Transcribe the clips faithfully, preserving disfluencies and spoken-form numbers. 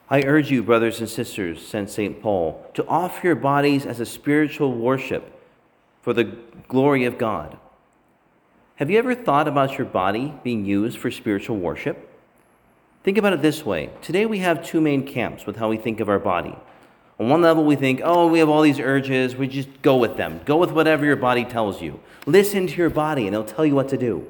I urge you, brothers and sisters, said Saint Paul, to offer your bodies as a spiritual worship for the glory of God. Have you ever thought about your body being used for spiritual worship? Think about it this way. Today we have two main camps with how we think of our body. On one level we think, oh, we have all these urges, we just go with them. Go with whatever your body tells you. Listen to your body and it'll tell you what to do.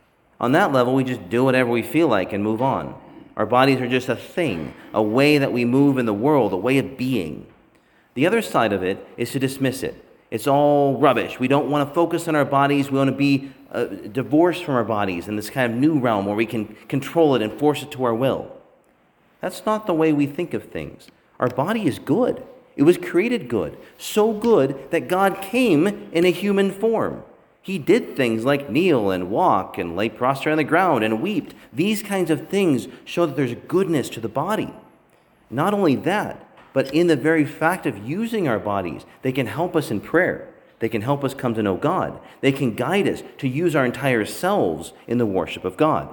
On that level, we just do whatever we feel like and move on. Our bodies are just a thing, a way that we move in the world, a way of being. The other side of it is to dismiss it. It's all rubbish. We don't want to focus on our bodies. We want to be uh, divorced from our bodies in this kind of new realm where we can control it and force it to our will. That's not the way we think of things. Our body is good. It was created good, so good that God came in a human form. He did things like kneel and walk and lay prostrate on the ground and weep. These kinds of things show that there's goodness to the body. Not only that, but in the very fact of using our bodies, they can help us in prayer. They can help us come to know God. They can guide us to use our entire selves in the worship of God.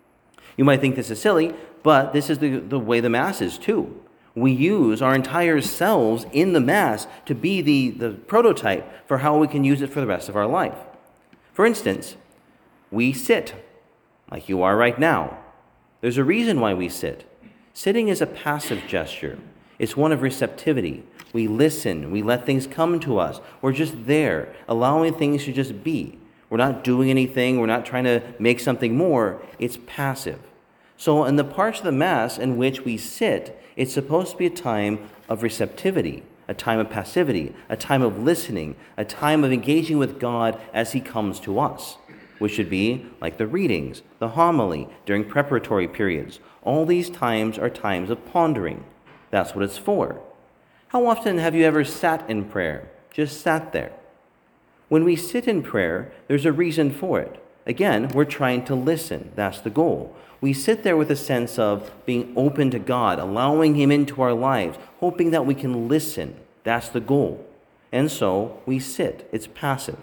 You might think this is silly, but this is the, the way the Mass is too. We use our entire selves in the Mass to be the, the prototype for how we can use it for the rest of our life. For instance, we sit, like you are right now. There's a reason why we sit. Sitting is a passive gesture. It's one of receptivity. We listen. We let things come to us. We're just there, allowing things to just be. We're not doing anything. We're not trying to make something more. It's passive. So in the parts of the Mass in which we sit, it's supposed to be a time of receptivity, a time of passivity, a time of listening, a time of engaging with God as He comes to us, which should be like the readings, the homily, during preparatory periods. All these times are times of pondering. That's what it's for. How often have you ever sat in prayer? Just sat there. When we sit in prayer, there's a reason for it. Again, we're trying to listen. That's the goal. We sit there with a sense of being open to God, allowing Him into our lives, hoping that we can listen. That's the goal. And so we sit. It's passive.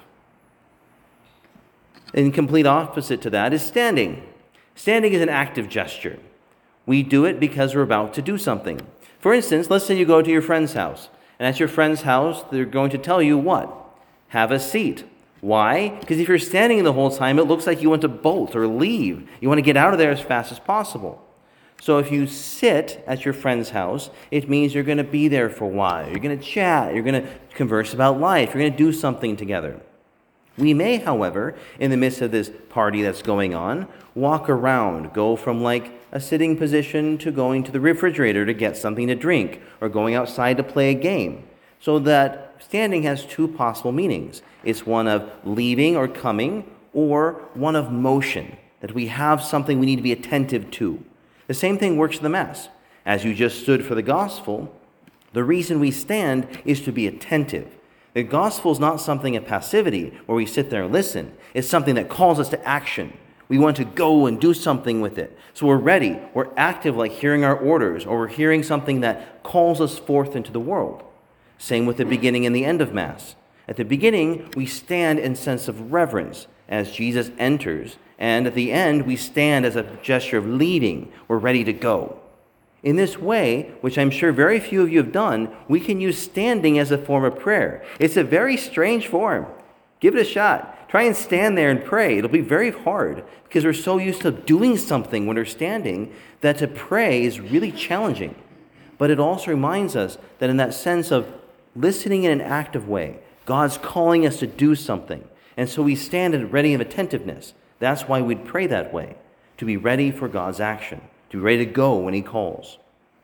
In complete opposite to that is standing. Standing is an active gesture. We do it because we're about to do something. For instance, let's say you go to your friend's house, and at your friend's house, they're going to tell you what? Have a seat. Why? Because if you're standing the whole time, it looks like you want to bolt or leave. You want to get out of there as fast as possible. So if you sit at your friend's house, it means you're going to be there for a while. You're going to chat. You're going to converse about life. You're going to do something together. We may, however, in the midst of this party that's going on, walk around, go from like a sitting position to going to the refrigerator to get something to drink, or going outside to play a game. So that standing has two possible meanings. It's one of leaving or coming, or one of motion, that we have something we need to be attentive to. The same thing works in the Mass. As you just stood for the Gospel, the reason we stand is to be attentive. The Gospel is not something of passivity where we sit there and listen. It's something that calls us to action. We want to go and do something with it. So we're ready. We're active, like hearing our orders, or we're hearing something that calls us forth into the world. Same with the beginning and the end of Mass. At the beginning, we stand in sense of reverence as Jesus enters, and at the end, we stand as a gesture of leaving. We're ready to go. In this way, which I'm sure very few of you have done, we can use standing as a form of prayer. It's a very strange form. Give it a shot. Try and stand there and pray. It'll be very hard because we're so used to doing something when we're standing that to pray is really challenging. But it also reminds us that in that sense of listening in an active way, God's calling us to do something. And so we stand in ready of attentiveness. That's why we'd pray that way, to be ready for God's action, to be ready to go when He calls.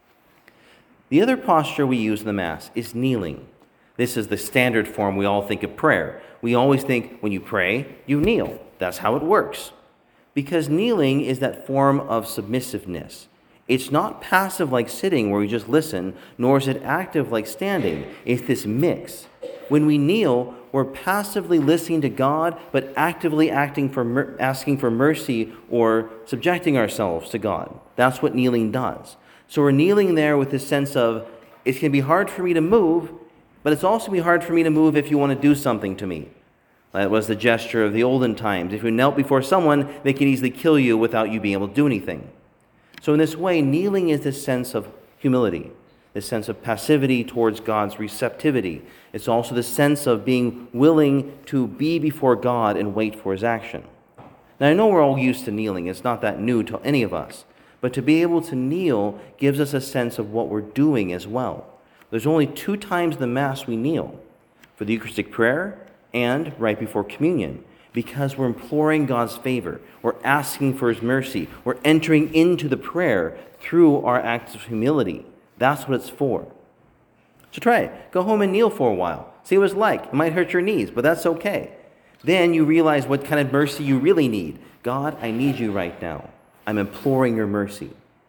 The other posture we use in the Mass is kneeling. This is the standard form we all think of prayer. We always think when you pray, you kneel. That's how it works. Because kneeling is that form of submissiveness. It's not passive like sitting where we just listen, nor is it active like standing. It's this mix. When we kneel, we're passively listening to God, but actively acting for mer- asking for mercy or subjecting ourselves to God. That's what kneeling does. So we're kneeling there with this sense of, it's going to be hard for me to move, but it's also going to be hard for me to move if you want to do something to me. That was the gesture of the olden times. If you knelt before someone, they could easily kill you without you being able to do anything. So in this way, kneeling is this sense of humility, this sense of passivity towards God's receptivity. It's also the sense of being willing to be before God and wait for his action. Now, I know we're all used to kneeling. It's not that new to any of us. But to be able to kneel gives us a sense of what we're doing as well. There's only two times in the Mass we kneel, for the Eucharistic prayer and right before communion, because we're imploring God's favor. We're asking for his mercy. We're entering into the prayer through our acts of humility. That's what it's for. So try it. Go home and kneel for a while. See what it's like. It might hurt your knees, but that's okay. Then you realize what kind of mercy you really need. God, I need you right now. I'm imploring your mercy.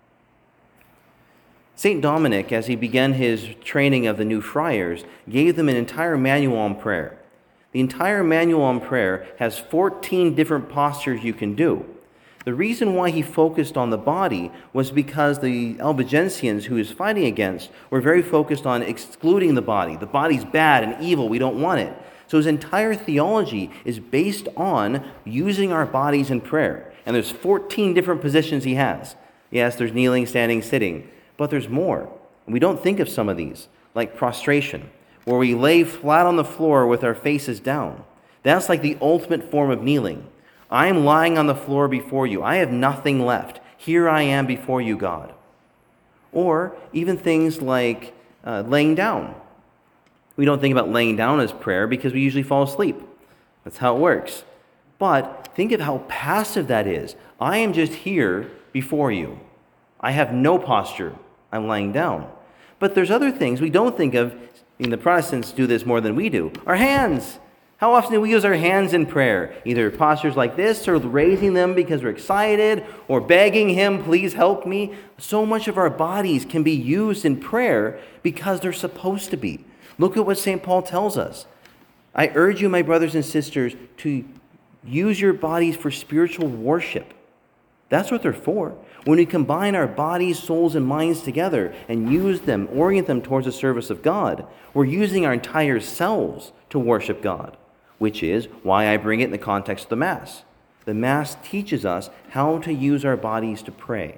Saint Dominic, as he began his training of the new friars, gave them an entire manual on prayer. The entire manual on prayer has fourteen different postures you can do. The reason why he focused on the body was because the Albigensians who he was fighting against were very focused on excluding the body. The body's bad and evil. We don't want it. So his entire theology is based on using our bodies in prayer. And there's fourteen different positions he has. Yes, there's kneeling, standing, sitting. But there's more. We don't think of some of these, like prostration, where we lay flat on the floor with our faces down. That's like the ultimate form of kneeling. I am lying on the floor before you. I have nothing left. Here I am before you, God. Or even things like uh, laying down. We don't think about laying down as prayer because we usually fall asleep. That's how it works. But think of how passive that is. I am just here before you. I have no posture. I'm lying down. But there's other things we don't think of. And the Protestants do this more than we do. Our hands. How often do we use our hands in prayer? Either postures like this, or raising them because we're excited, or begging him, please help me. So much of our bodies can be used in prayer because they're supposed to be. Look at what Saint Paul tells us. I urge you, my brothers and sisters, to use your bodies for spiritual worship. That's what they're for. When we combine our bodies, souls, and minds together and use them, orient them towards the service of God, we're using our entire selves to worship God, which is why I bring it in the context of the Mass. The Mass teaches us how to use our bodies to pray.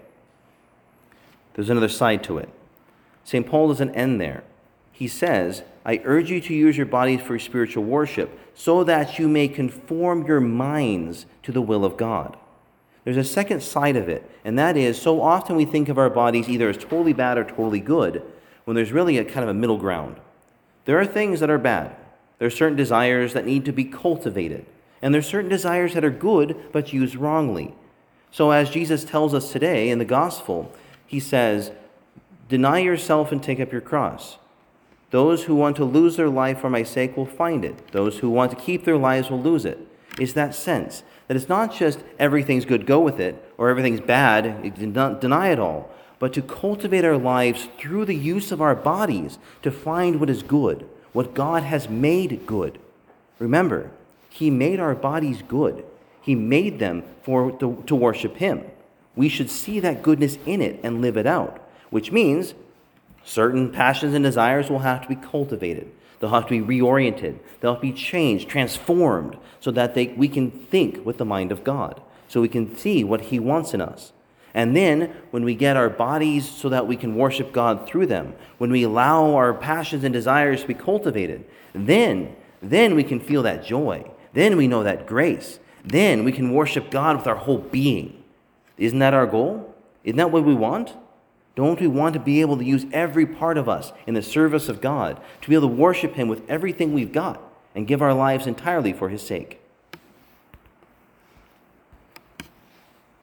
There's another side to it. Saint Paul doesn't end there. He says, I urge you to use your bodies for spiritual worship so that you may conform your minds to the will of God. There's a second side of it, and that is so often we think of our bodies either as totally bad or totally good, when there's really a kind of a middle ground. There are things that are bad. There are certain desires that need to be cultivated, and there are certain desires that are good but used wrongly. So as Jesus tells us today in the Gospel, he says, deny yourself and take up your cross. Those who want to lose their life for my sake will find it. Those who want to keep their lives will lose it. It's that sense that it's not just everything's good, go with it, or everything's bad, deny it all, but to cultivate our lives through the use of our bodies to find what is good, what God has made good. Remember, he made our bodies good. He made them for to, to worship him. We should see that goodness in it and live it out, which means certain passions and desires will have to be cultivated. They'll have to be reoriented. They'll have to be changed, transformed, so that they, we can think with the mind of God, so we can see what he wants in us. And then, when we get our bodies so that we can worship God through them, when we allow our passions and desires to be cultivated, then, then we can feel that joy. Then we know that grace. Then we can worship God with our whole being. Isn't that our goal? Isn't that what we want? Don't we want to be able to use every part of us in the service of God, to be able to worship him with everything we've got and give our lives entirely for his sake?